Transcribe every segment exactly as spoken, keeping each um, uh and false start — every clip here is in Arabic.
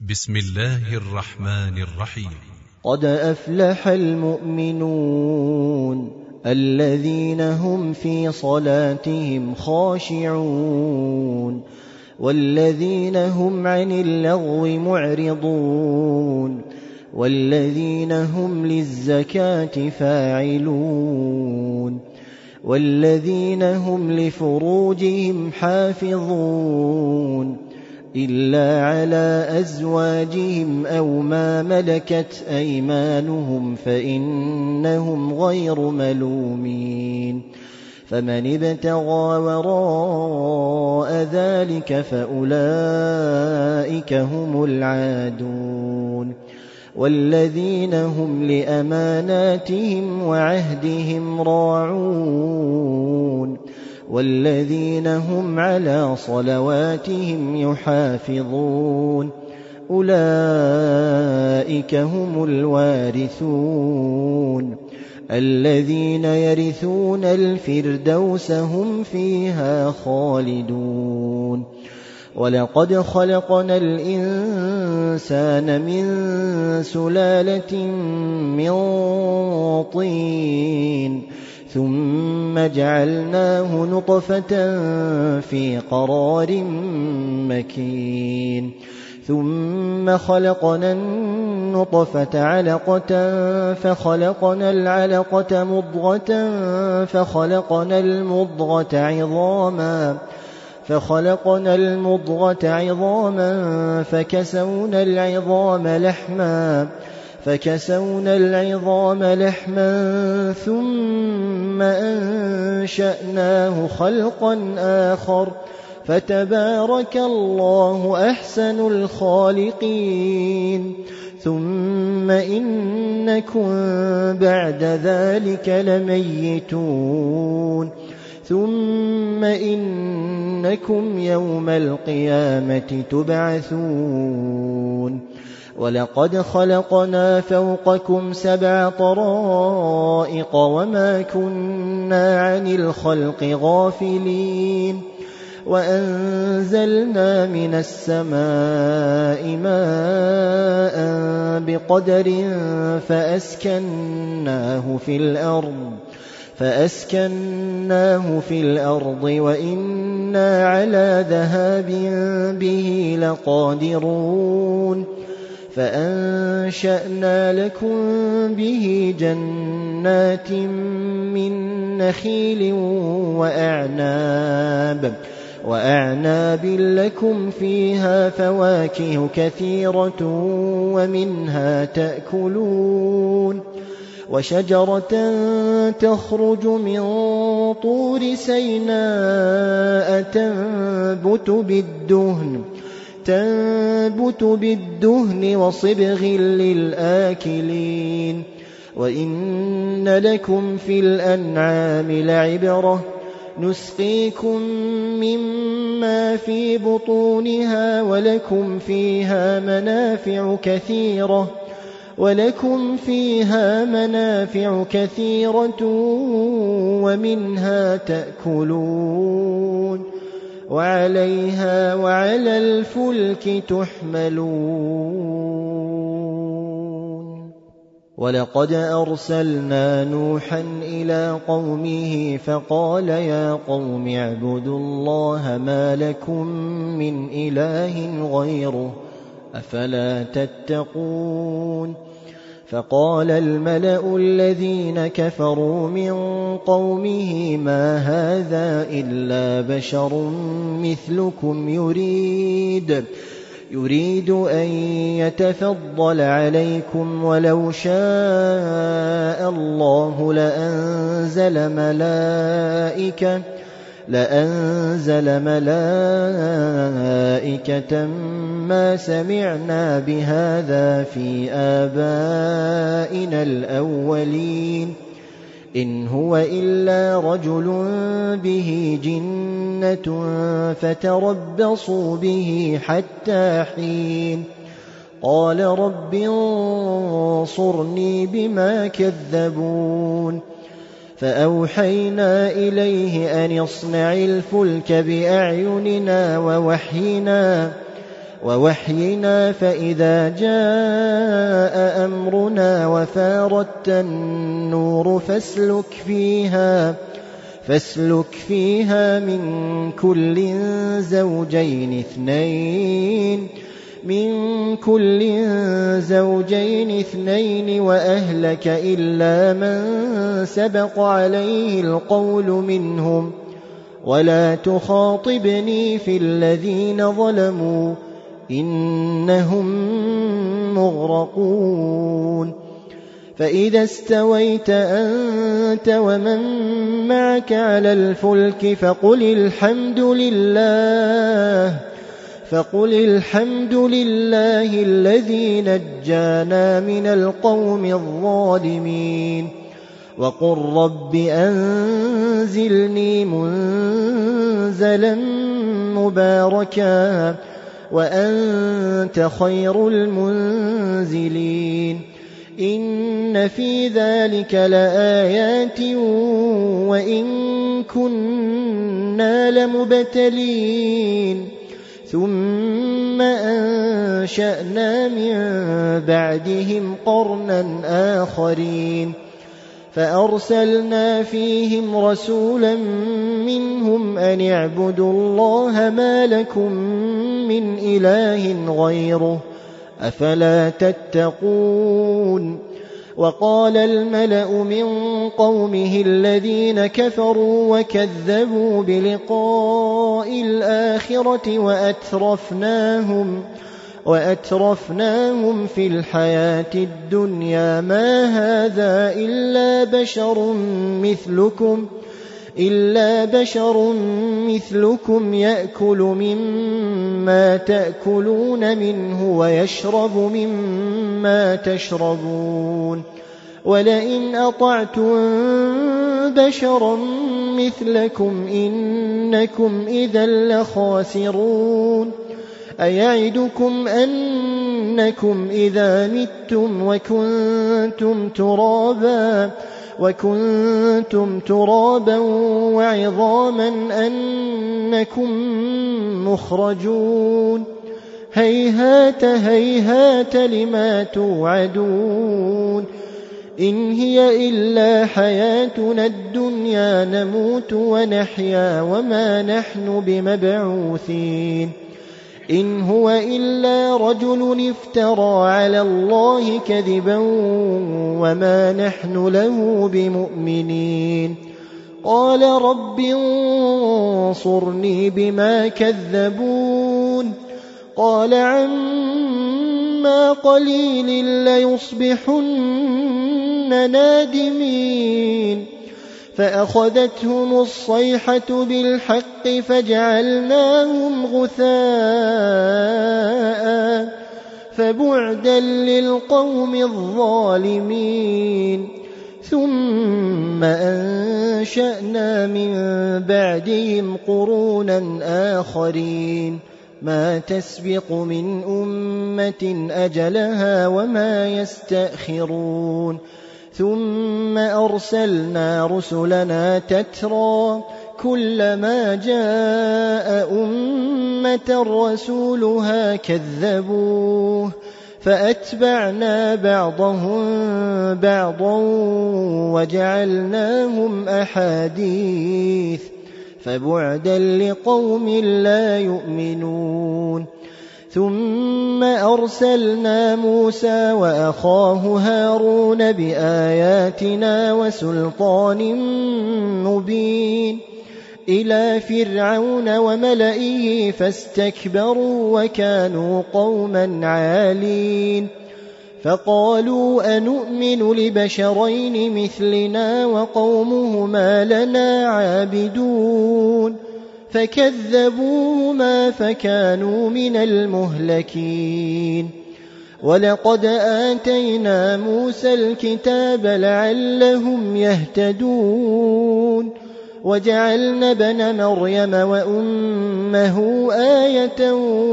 بسم الله الرحمن الرحيم. قد أفلح المؤمنون الذين هم في صلاتهم خاشعون والذين هم عن اللغو معرضون والذين هم للزكاة فاعلون والذين هم لفروجهم حافظون إلا على أزواجهم أو ما ملكت أيمانهم فإنهم غير ملومين فمن ابتغى وراء ذلك فأولئك هم العادون والذين هم لأماناتهم وعهدهم راعون والذين هم على صلواتهم يحافظون أولئك هم الوارثون الذين يرثون الفردوس هم فيها خالدون ولقد خلقنا الإنسان من سلالة من طين ثم جعلناه نطفة في قرار مكين ثم خلقنا النطفة علقة فخلقنا العلقة مضغة فخلقنا المضغة عظاما فخلقنا المضغة عظاما فكسونا العظام لحما فكسونا العظام لحما ثم أنشأناه خلقا آخر فتبارك الله أحسن الخالقين ثم إنكم بعد ذلك لميتون ثم إنكم يوم القيامة تبعثون ولقد خلقنا فوقكم سبع طرائق وما كنا عن الخلق غافلين وأنزلنا من السماء ماء بقدر فأسكناه في الأرض فأسكناه في الأرض وإنا على ذهاب به لقادرون فأنشأنا لكم به جنات من نخيل وأعناب وأعناب لكم فيها فواكه كثيرة ومنها تأكلون وشجرة تخرج من طور سيناء تنبت بالدهن تنبت بالدهن وصبغ للآكلين وإن لكم في الأنعام لعبرة نسقيكم مما في بطونها ولكم فيها منافع كثيرة ولكم فيها منافع كثيرة ومنها تأكلون وعليها وعلى الفلك تحملون ولقد أرسلنا نوحا إلى قومه فقال يا قوم اعبدوا الله ما لكم من إله غيره أفلا تتقون فقال الملأ الذين كفروا من قومه ما هذا إلا بشر مثلكم يريد يريد أن يتفضل عليكم ولو شاء الله لأنزل ملائكة لأنزل ملائكة ما سمعنا بهذا في آبائنا الأولين إن هو إلا رجل به جنة فتربصوا به حتى حين قال رب انصرني بما كذبون فأوحينا إليه أن اصنع الفلك بأعيننا ووحينا ووحينا فإذا جاء أمرنا وفارت النور فاسلك فيها فاسلك فيها من كل زوجين اثنين من كل زوجين اثنين وأهلك إلا من سبق عليه القول منهم ولا تخاطبني في الذين ظلموا إنهم مغرقون فإذا استويت أنت ومن معك على الفلك فقل الحمد لله فقل الحمد لله الذي نجانا من القوم الظالمين وقل رب أنزلني منزلا مباركا وأنت خير المنزلين إن في ذلك لآيات وإن كنا لمبتلين ثم أنشأنا من بعدهم قرنا آخرين فأرسلنا فيهم رسولا منهم أن اعبدوا الله ما لكم من إله غيره أفلا تتقون وقال الملأ من قومه الذين كفروا وكذبوا بلقاء الآخرة وأترفناهم وأترفناهم في الحياة الدنيا ما هذا إلا بشر مثلكم إلا بشر مثلكم يأكل مما تأكلون منه ويشرب مما تشربون ولئن أطعتم بشرا مثلكم إنكم إذا لخاسرون أيعدكم أنكم إذا متم وكنتم ترابا وكنتم ترابا وعظاما أنكم مخرجون هيهات هيهات لما توعدون إن هي إلا حياتنا الدنيا نموت ونحيا وما نحن بمبعوثين إن هو إلا رجل افترى على الله كذبا وما نحن له بمؤمنين قال رب انصرني بما كذبون قال عما قليل ليصبحن نادمين فأخذتهم الصيحة بالحق فجعلناهم غثاء فبعدا للقوم الظالمين ثم أنشأنا من بعدهم قرونا آخرين ما تسبق من أمة أجلها وما يستأخرون ثم أرسلنا رسلنا تترى كلما جاء أمة رسولها كذبوه فأتبعنا بعضهم بعضا وجعلناهم أحاديث فبعدا لقوم لا يؤمنون ثم أرسلنا موسى وأخاه هارون بآياتنا وسلطان مبين إلى فرعون وملئه فاستكبروا وكانوا قوما عالين فقالوا أنؤمن لبشرين مثلنا وقومهما لنا عابدون فكذبوهما فكانوا من المهلكين ولقد آتينا موسى الكتاب لعلهم يهتدون وجعلنا ابن مريم وأمه آية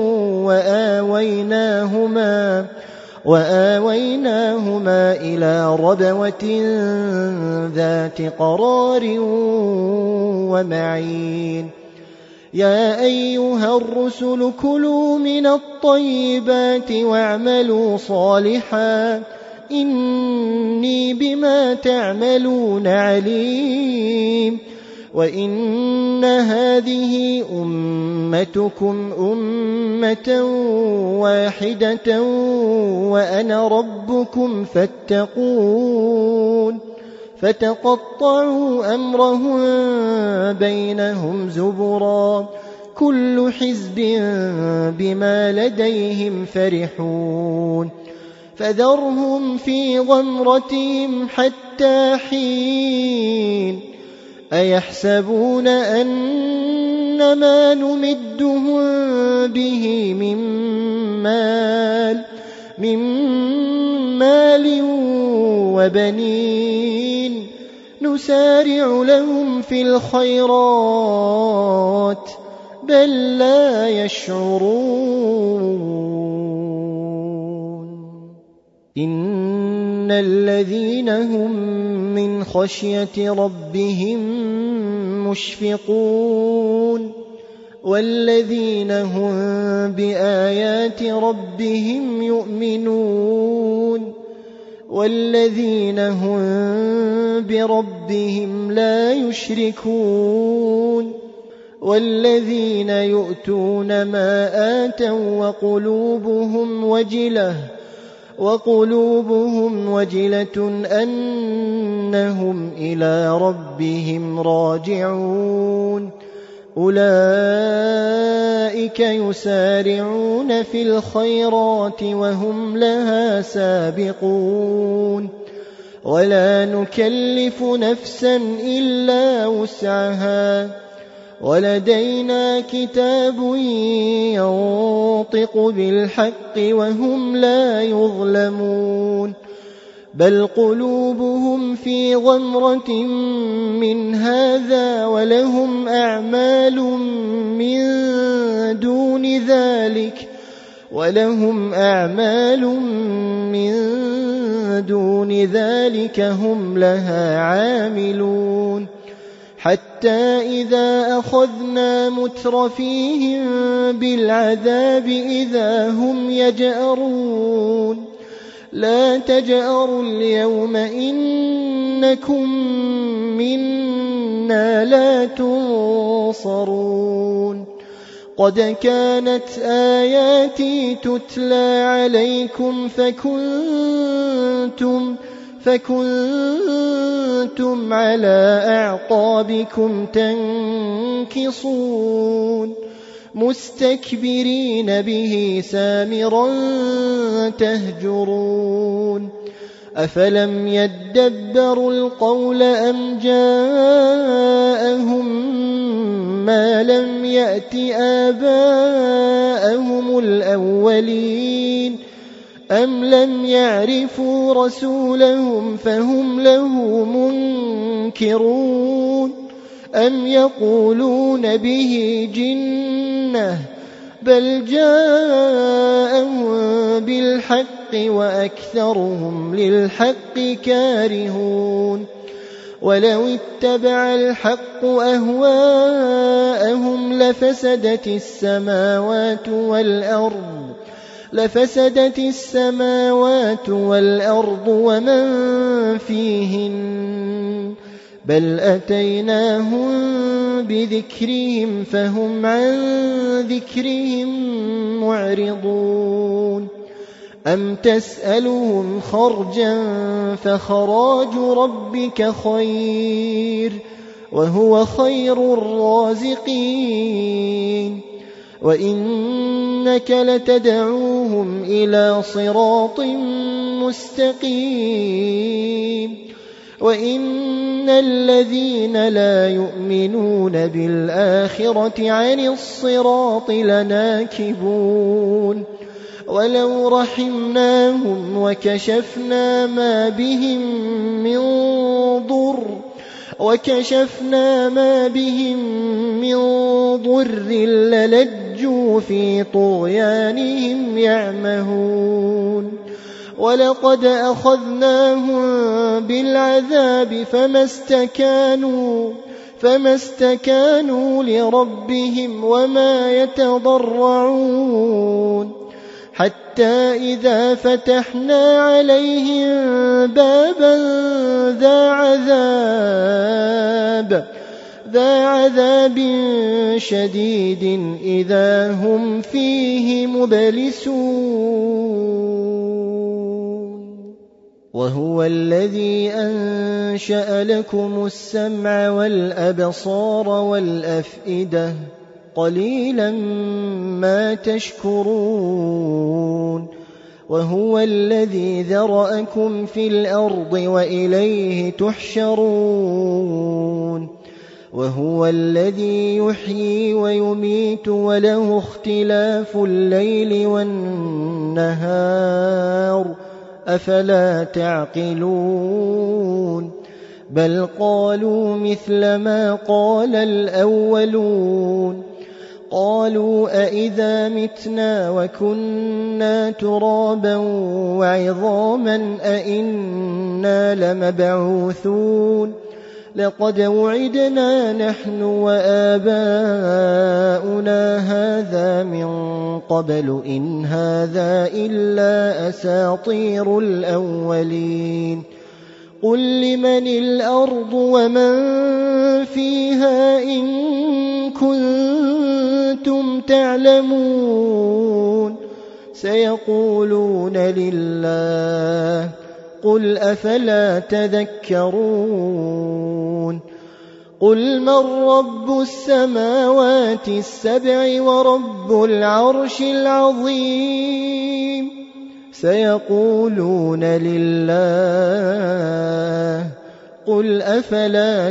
وآويناهما وآويناهما إلى ربوة ذات قرار ومعين يا أيها الرسل كلوا من الطيبات واعملوا صالحا إني بما تعملون عليم وإن هذه أمتكم أمة واحدة وأنا ربكم فاتقون فتقطعوا أمرهم بينهم زبرا كل حزب بما لديهم فرحون فذرهم في غمرتهم حتى حين أيحسبون أن ما نمدهم به من مال من مال وبنين نسارع لهم في الخيرات بل لا يشعرون إن الذين هم من خشية ربهم مشفقون والذين هم بآيات ربهم يؤمنون والذين هم بربهم لا يشركون والذين يؤتون ما آتوا وقلوبهم وجلة وقلوبهم وجلة أنهم إلى ربهم راجعون أولئك يسارعون في الخيرات وهم لها سابقون ولا نكلف نفسا إلا وسعها ولدينا كتاب ينطق بالحق وهم لا يظلمون بل قلوبهم في غمرة من هذا ولهم أعمال من دون ذلك ولهم أعمال من دون ذلك هم لها عاملون حتى إذا أخذنا مترفيهم بالعذاب إذا هم يجأرون لا تجأروا اليوم إنكم منا لا تنصرون قد كانت آياتي تتلى عليكم فكنتم فكنتم على أعقابكم تنكصون مستكبرين به سامرا تهجرون أفلم يدبروا القول أم جاءهم ما لم يأت آباءهم الأولين أم لم يعرفوا رسولهم فهم له منكرون أم يقولون به جنة بل جاءهم بالحق وأكثرهم للحق كارهون ولو اتبع الحق أهواءهم لفسدت السماوات والأرض لفسدت السماوات والأرض ومن فيهن بل أتيناهم بذكرهم فهم عن ذكرهم معرضون أم تسألهم خرجا فخراج ربك خير وهو خير الرازقين وإنك لتدعوهم إلى صراط مستقيم وإن الذين لا يؤمنون بالآخرة عن الصراط لناكبون ولو رحمناهم وكشفنا ما بهم من ضر وكشفنا ما بهم من ضر للجوا في طغيانهم يعمهون ولقد أخذناهم بالعذاب فما استكانوا فما استكانوا لربهم وما يتضرعون حتى إذا فتحنا عليهم بابا ذا عذاب ذا عذاب شديد إذا هم فيه مبلسون وهو الذي أنشأ لكم السمع والأبصار والأفئدة قليلا ما تشكرون وهو الذي ذرأكم في الأرض وإليه تحشرون وهو الذي يحيي ويميت وله اختلاف الليل والنهار أفلا تعقلون بل قالوا مثل ما قال الأولون قالوا أئذا متنا وكنا ترابا وعظاما أئنا لمبعوثون لقد وعدنا نحن وآباؤنا هذا من قبل إن هذا إلا أساطير الأولين قل لمن الأرض ومن فيها إن كنتم تعلمون سيقولون لله قل أفلا تذكرون قل من رب السماوات السبع ورب العرش العظيم سيقولون لله قل أفلا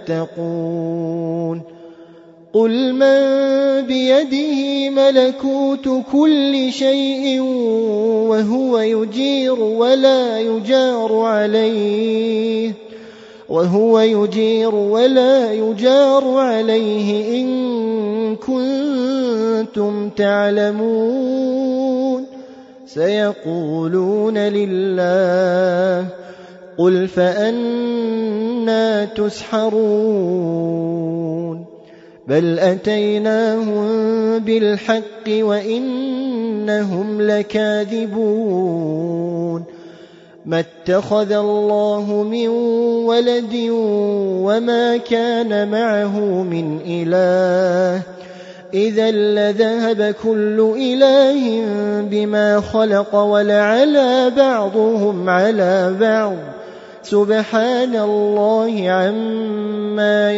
تتقون قل من بيده ملكوت كل شيء وهو يجير ولا يجار عليه وهو يجير ولا يجار عليه إن كنتم تعلمون سيقولون لله قل فأنى تسحرون بل أتيناهم بالحق وإنهم لكاذبون ما اتخذ الله من ولد وما كان معه من إله إذا لذهب كل إله بما خلق ولعلى بعضهم على بعض سبحان الله عما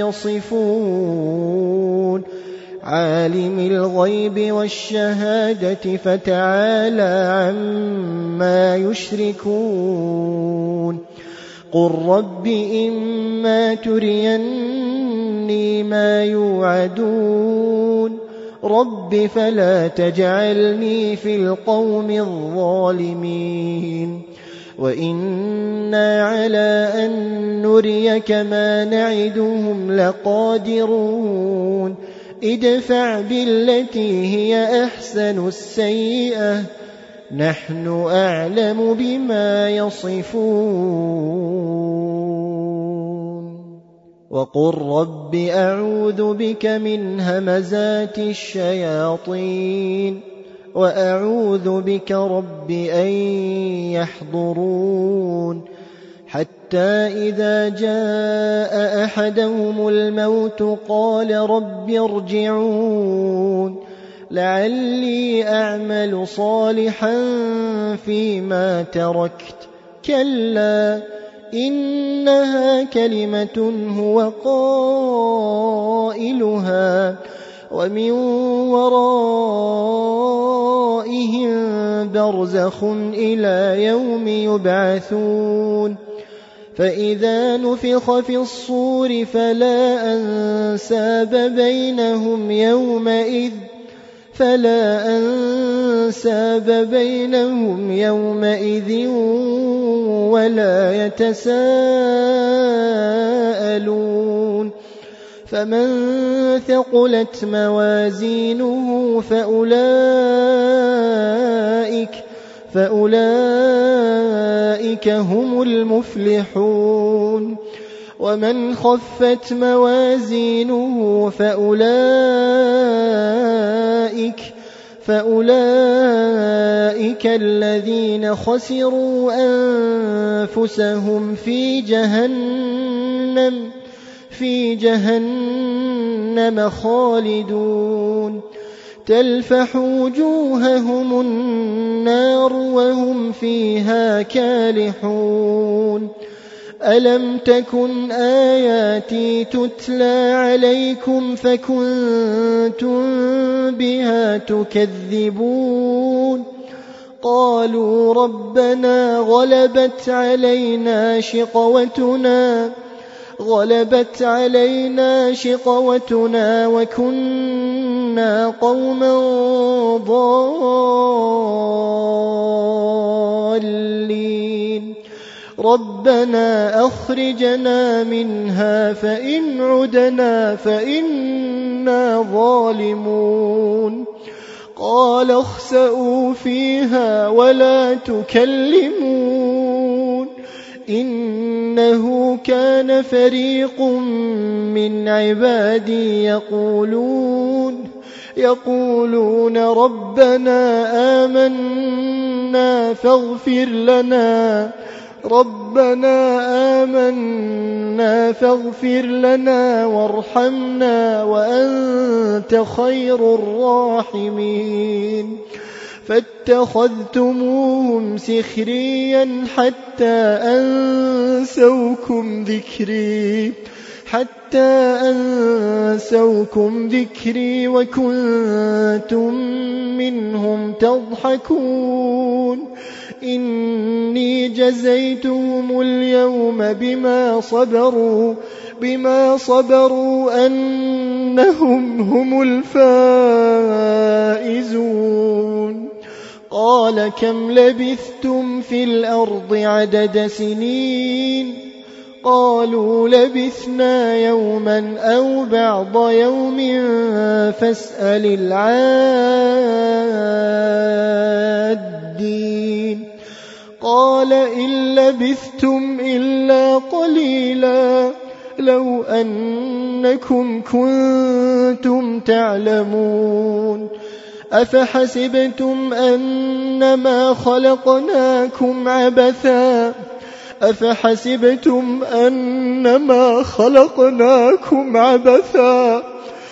يصفون عالم الغيب والشهادة فتعالى عما يشركون قل رب إما تريني ما يوعدون رب فلا تجعلني في القوم الظالمين وإنا على أن نريك ما نعدهم لقادرون ادفع بالتي هي أحسن السيئة نحن أعلم بما يصفون وقل رب أعوذ بك من همزات الشياطين وأعوذ بك رب أن يحضرون حتى إذا جاء أحدهم الموت قال رب ارجعون لعلي أعمل صالحا فيما تركت كلا إنها كلمة هو قائلها ومن ورائهم برزخ إلى يوم يبعثون فإذا نفخ في الصور فلا أنساب بينهم يومئذ فلا أنساب بينهم يومئذ ولا يتساءلون فمن ثقلت موازينه فأولئك فأولئك هم المفلحون ومن خفت موازينه فأولئك فأولئك الذين خسروا أنفسهم في جهنم في جهنم خالدون تلفح وجوههم النار وهم فيها كالحون ألم تكن آياتي تتلى عليكم فكنتم بها تكذبون قالوا ربنا غلبت علينا شقوتنا غلبت علينا شقوتنا وكنا قوما ضالين ربنا أخرجنا منها فإن عدنا فإنا ظالمون قال اخسئوا فيها ولا تكلمون إنه كان فريق من عبادي يقولون يقولون ربنا آمنا فاغفر لنا ربنا آمنا فاغفر لنا وارحمنا وأنت خير الراحمين فاتخذتموهم سخريا حتى أنسوكم ذكري حتى أنسوكم ذكري وكنتم منهم تضحكون إني جزيتهم اليوم بما صبروا بما صبروا أنهم هم الفائزون قال كم لبثتم في الأرض عدد سنين قالوا لبثنا يوما أو بعض يوم فاسأل العادين قال إن لبثتم إلا قليلا لو أنكم كنتم تعلمون أفحسبتم أنما خلقناكم عبثا أفحسبتم أنما خلقناكم عبثا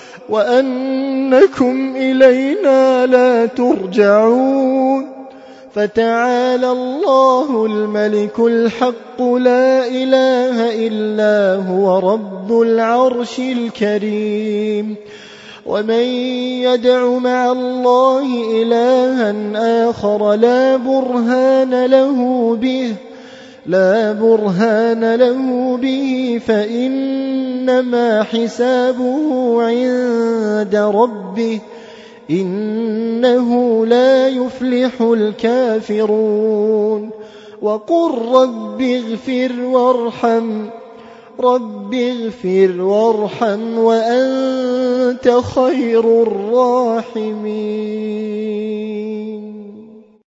وأنكم إلينا لا ترجعون فتعالى الله الملك الحق لا إله إلا هو رب العرش الكريم ومن يدع مع الله إلها آخر لا برهان له به لا برهان له به فإنما حسابه عند ربه إنه لا يفلح الكافرون وقل رب اغفر وارحم رب اغفر وارحم وأنت خير الراحمين